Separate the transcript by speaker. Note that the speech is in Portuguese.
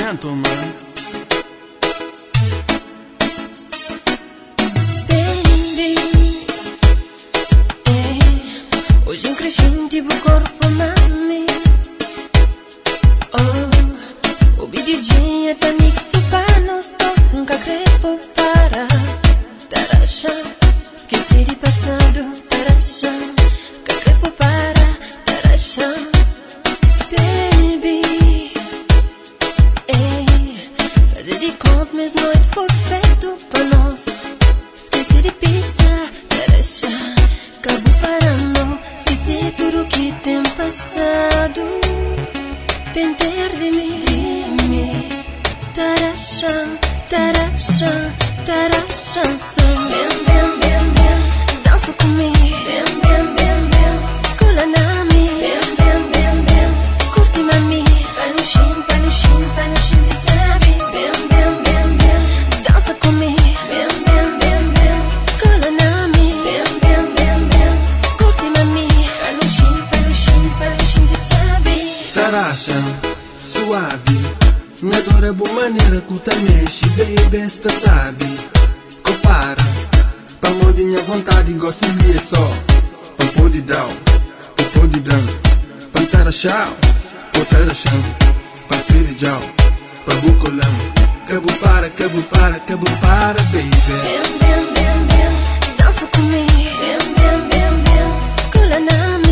Speaker 1: gentleman.
Speaker 2: Baby, hoje em crescente o corpo mami. Oh, o DJ é pra mixo para nós dois, nunca crepo para. Taraxa, esqueci de passado, taraxa, nunca crepo para, taraxa. Baby, fazer de conta, mas noite foi feito para nós. Esqueci de pista, taraxa, acabou parando, esqueci tudo que tem passado. Vem ter de mim, taraxa, taraxa, taraxa, bem, bem, bem, bem, dança comigo, bem, bem, bem, bem, cola na mim, bem, bem, bem, bem, curte mami, panuchinho, panuchinho, panuchinho, cê sabe, bem, bem, bem, bem, dança comigo, bem, bem, bem, bem, cola na mim, bem, bem, bem, bem, curte mami, panuchinho, panuchinho, panuchinho, cê sabe.
Speaker 1: Taraxa, suave, me adora boa maneira que tá mexe, baby, esta sabe. Compara, pra modinha vontade, gosto de só. Pra pôr down, pra pôr down, pra tarachar, pra tarachar, pra ser de jau, pra bucolam. Cabo para, baby.
Speaker 2: Bem, bem, bem, bem, dança comigo, bem, bem, bem, bem, cola na minha.